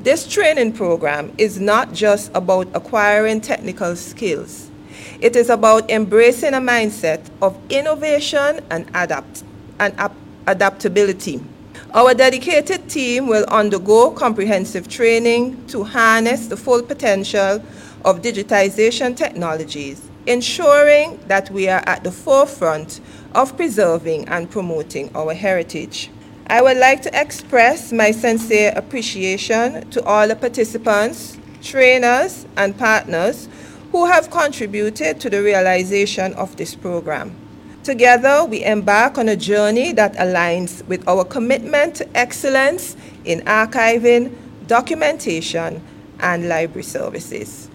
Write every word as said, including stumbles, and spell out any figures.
This training program is not just about acquiring technical skills. It is about embracing a mindset of innovation and, adapt, and ap- adaptability. Our dedicated team will undergo comprehensive training to harness the full potential of digitization technologies, ensuring that we are at the forefront of preserving and promoting our heritage. I would like to express my sincere appreciation to all the participants, trainers, and partners who have contributed to the realization of this program. Together, we embark on a journey that aligns with our commitment to excellence in archiving, documentation, and library services.